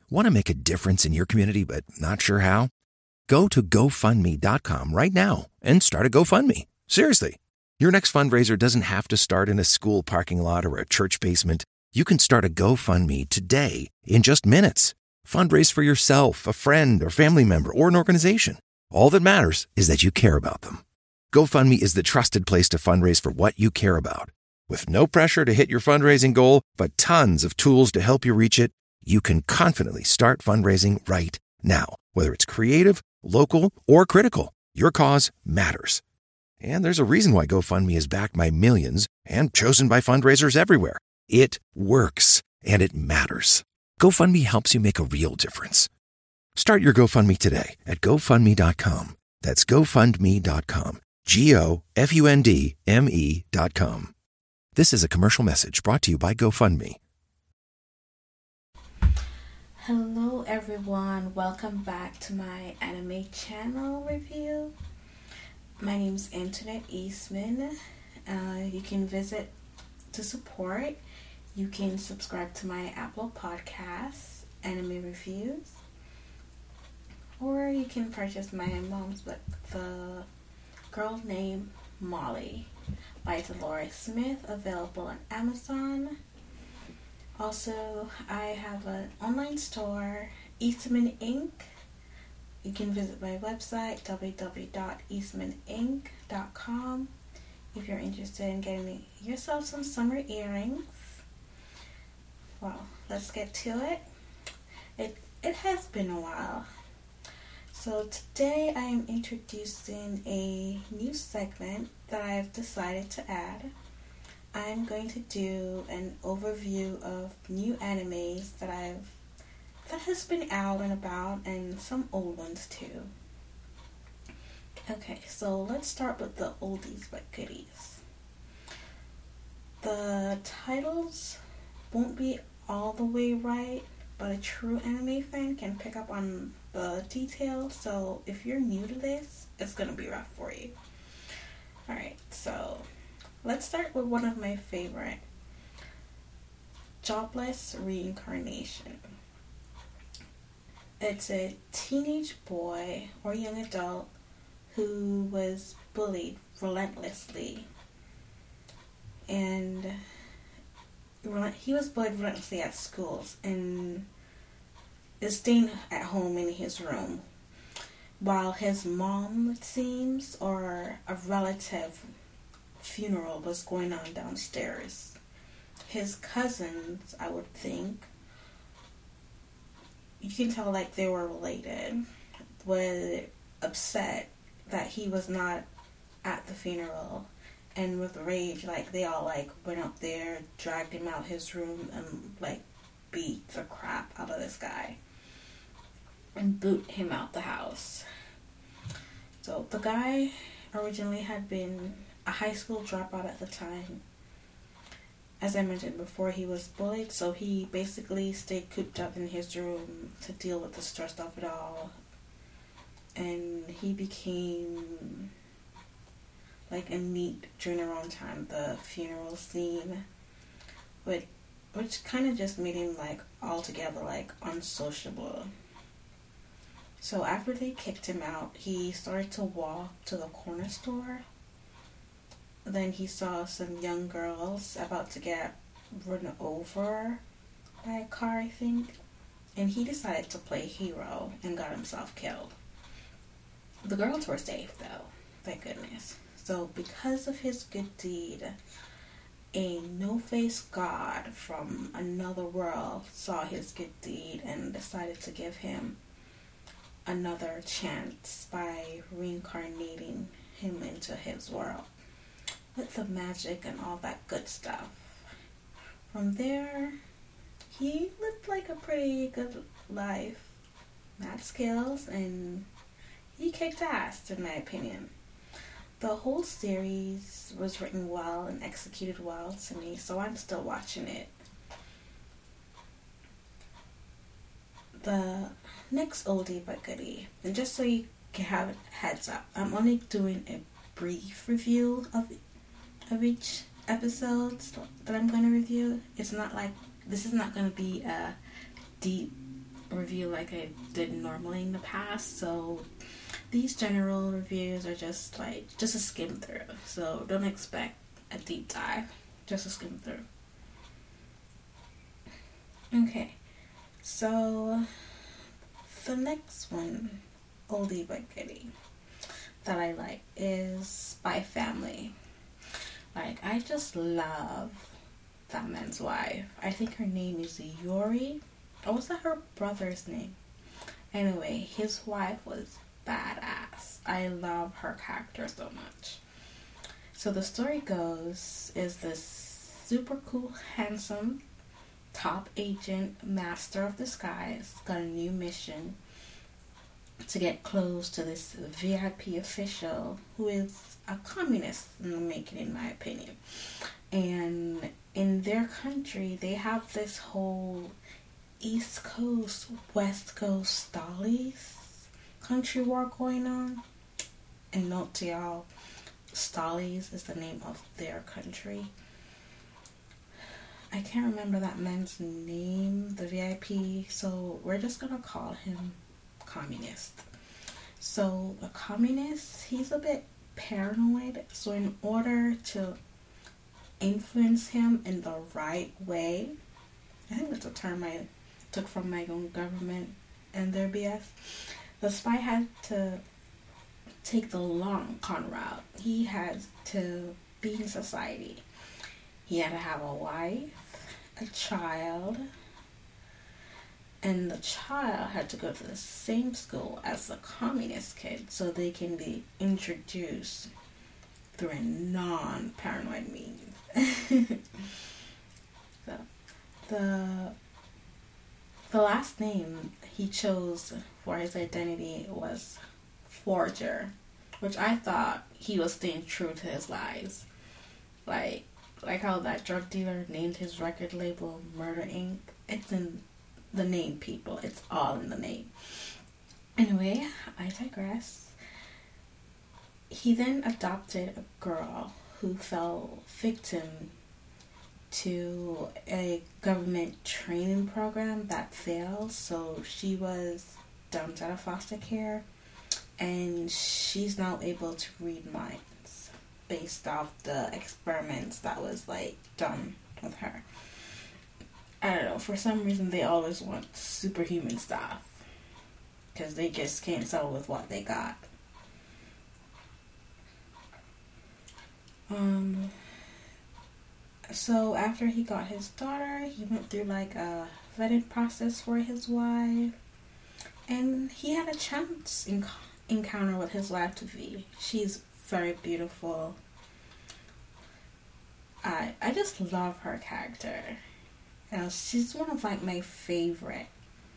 Want to make a difference in your community but not sure how? Go to GoFundMe.com right now and start a GoFundMe. Seriously. Your next fundraiser doesn't have to start in a school parking lot or a church basement. You can start a GoFundMe today in just minutes. Fundraise for yourself, a friend, or family member, or an organization. All that matters is that you care about them. GoFundMe is the trusted place to fundraise for what you care about. With no pressure to hit your fundraising goal, but tons of tools to help you reach it, you can confidently start fundraising right now. Whether it's creative, local, or critical, your cause matters. And there's a reason why GoFundMe is backed by millions and chosen by fundraisers everywhere. It works, and it matters. GoFundMe helps you make a real difference. Start your GoFundMe today at GoFundMe.com. That's GoFundMe.com. GoFundMe.com. This is a commercial message brought to you by GoFundMe. Hello everyone, welcome back to my anime channel review. My name is Antoinette Eastman. You can visit to support. You can subscribe to my Apple Podcasts, anime reviews, or you can purchase my mom's book, The Girl Named Molly by Dolores Smith, available on Amazon. Also, I have an online store, Eastman Inc. You can visit my website, www.eastmaninc.com, if you're interested in getting yourself some summer earrings. Well, let's get to it. It has been a while. So today I am introducing a new segment that I've decided to add. I'm going to do an overview of new animes that has been out and about, and some old ones too. Okay, so let's start with the oldies but goodies. The titles won't be all the way right, but a true anime fan can pick up on the details, so if you're new to this, it's gonna be rough for you. Alright, so let's start with one of my favorite, Jobless Reincarnation. It's a teenage boy or young adult who was bullied relentlessly, and he was bullied relentlessly at schools and is staying at home in his room while his mom, it seems, or a relative funeral was going on downstairs. His cousins, I would think, you can tell like they were related, were upset that he was not at the funeral, and with rage, like they all like went up there, dragged him out his room, and like beat the crap out of this guy and boot him out the house. So the guy originally had been a high school dropout at the time. As I mentioned before, he was bullied, so he basically stayed cooped up in his room to deal with the stress of it all. And he became like a neat during around time the funeral scene, which kind of just made him like altogether like unsociable. So after they kicked him out, he started to walk to the corner store. Then he saw some young girls about to get run over by a car, I think, and he decided to play hero and got himself killed. The girls were safe though, thank goodness. So because of his good deed, a no-face god from another world saw his good deed and decided to give him another chance by reincarnating him into his world with the magic and all that good stuff. From there, he lived like a pretty good life, mad skills, and he kicked ass, in my opinion. The whole series was written well and executed well to me, so I'm still watching it. The next oldie but goodie, and just so you can have a heads up, I'm only doing a brief review of each episode that I'm going to review. It's not like, this is not going to be a deep review like I did normally in the past, so these general reviews are just a skim through, so don't expect a deep dive, just a skim through. Okay, so the next one, oldie but goodie, that I like is Spy Family. Like, I just love that man's wife. I think her name is Yori. Or was that her brother's name? Anyway, his wife was badass. I love her character so much. So the story goes is this super cool, handsome, top agent, master of disguise, got a new mission to get close to this VIP official who is a communist in the making, in my opinion. And in their country, they have this whole East Coast, West Coast Stalies country war going on. And note to y'all, Stalies is the name of their country. I can't remember that man's name, the VIP, so we're just gonna call him Communist. So the communist, he's a bit paranoid, so in order to influence him in the right way, I think that's a term I took from my own government and their BS, the spy had to take the long con route. He had to be in society. He had to have a wife, a child, and the child had to go to the same school as the communist kid so they can be introduced through a non-paranoid means. So the last name he chose for his identity was Forger, which I thought he was staying true to his lies. Like how that drug dealer named his record label Murder Inc. It's in the name, people. It's all in the name. Anyway, I digress. He then adopted a girl who fell victim to a government training program that failed, so she was dumped out of foster care, and she's now able to read minds based off the experiments that was done with her. I don't know, for some reason they always want superhuman stuff because they just can't settle with what they got. So after he got his daughter, he went through a vetting process for his wife, and he had a chance encounter with his wife to-be. She's very beautiful. I just love her character. She's one of my favorite.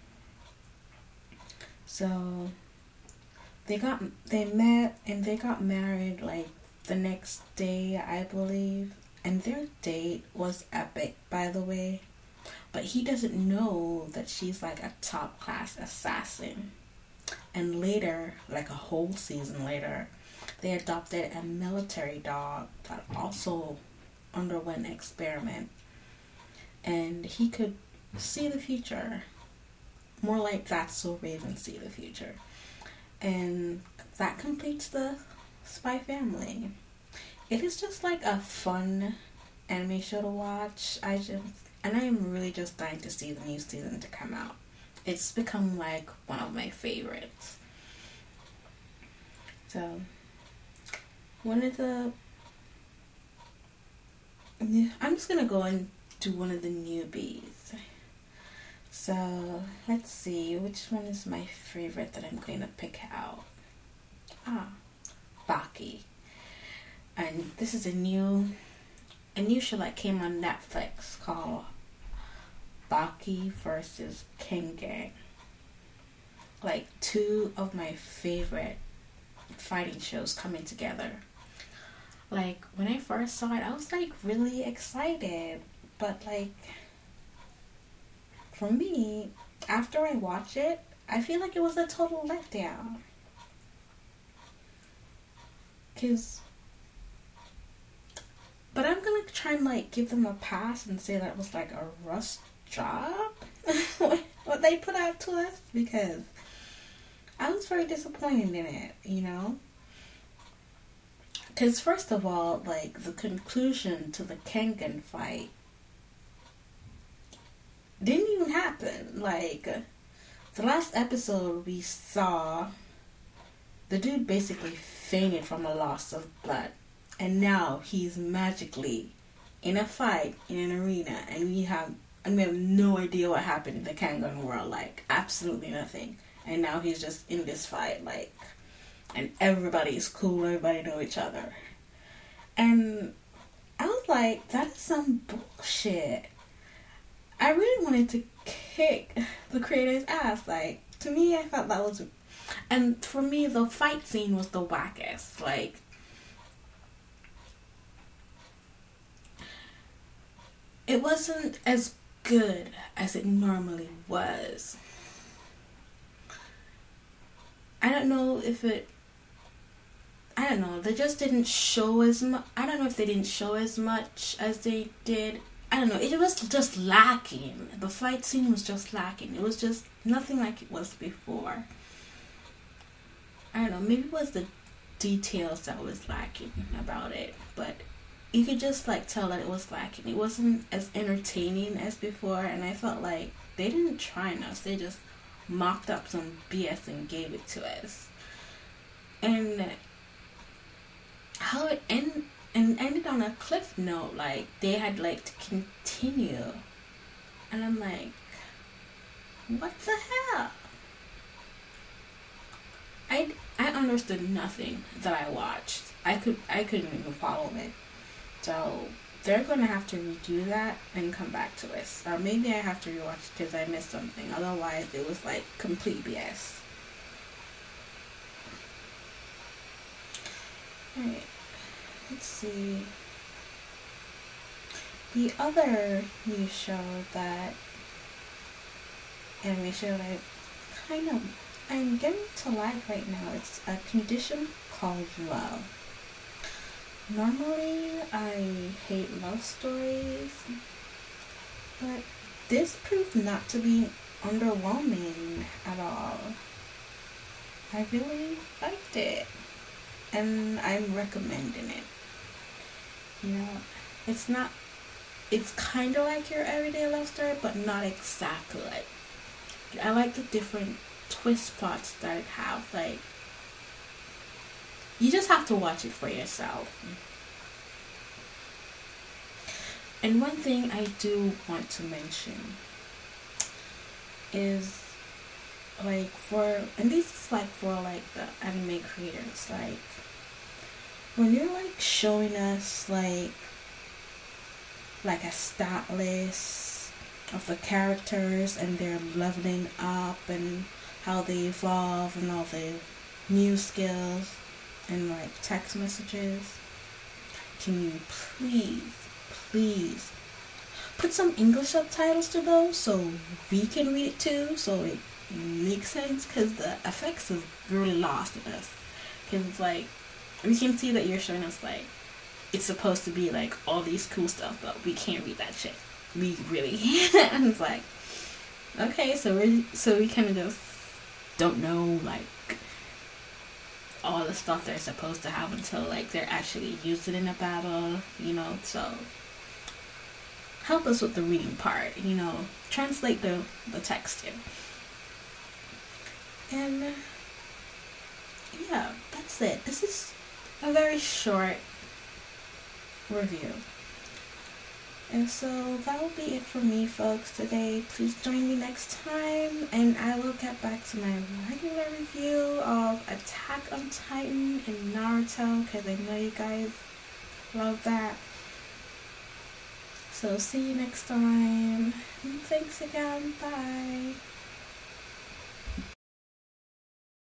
So they met and they got married the next day, I believe. And their date was epic, by the way. But he doesn't know that she's a top class assassin. And later, a whole season later, they adopted a military dog that also underwent an experiment. And he could see the future. More like That's So Raven see the future. And that completes the Spy Family. It is just a fun anime show to watch. I am really just dying to see the new season to come out. It's become one of my favorites. So, I'm just gonna go into one of the newbies. So, let's see, which one is my favorite that I'm going to pick out? Baki. And this is a new show that came on Netflix called Baki vs. Kengan. Two of my favorite fighting shows coming together. When I first saw it, I was really excited. But for me, after I watched it, I feel it was a total letdown. But I'm gonna try and give them a pass and say that was a rush job. what they put out to us, because I was very disappointed in it, Because first of all, like, the conclusion to the Kengan fight didn't even happen. Like, the last episode we saw, the dude basically fainted from a loss of blood. And now he's magically in a fight in an arena, and we have no idea what happened in the Kengan world. Like, absolutely nothing. And now he's just in this fight, like, and everybody's cool, everybody know each other. And I was like, that is some bullshit. I really wanted to kick the creator's ass. Like, to me, I felt that was... And for me, the fight scene was the wackest. Like, it wasn't as good as it normally was. I don't know, they just didn't show as much. I don't know if they didn't show as much as they did. I don't know, it was just lacking. The fight scene was just lacking. It was just nothing like it was before. I don't know, maybe it was the details that was lacking about it, but you could just, like, tell that it was lacking. It wasn't as entertaining as before, and I felt like they didn't try on us. They just mocked up some BS and gave it to us. And how it ended on a cliff note, like, they had, like, to continue. And I'm like, what the hell? I understood nothing that I watched. I couldn't even follow it. So they're gonna have to redo that and come back to us. Or maybe I have to rewatch it because I missed something. Otherwise, it was like complete BS. Alright, let's see. The other new show that anime show that I'm getting to like right now, it's a condition called love. Normally, I hate love stories, but this proved not to be underwhelming at all. I really liked it, and I'm recommending it. It's kind of like your everyday love story, but not exactly like. I like the different twist plots that it have, like, you just have to watch it for yourself. And one thing I do want to mention is, like, and this is like for like the anime creators, like, when you're like showing us like a stat list of the characters and their leveling up and how they evolve and all the new skills and like text messages, can you please put some English subtitles to those so we can read it too, so it makes sense? Because the effects is really lost in us. Because it's like, we can see that you're showing us like it's supposed to be like all these cool stuff, but we can't read that shit. We really and it's like, okay, so we kind of just don't know like all the stuff they're supposed to have until like they're actually used it in a battle, so help us with the reading part, translate the text here. And yeah, that's it. This is a very short review. And so that will be it for me, folks, today. Please join me next time, and I will get back to my regular review of Attack on Titan and Naruto, because I know you guys love that. So see you next time. And thanks again. Bye.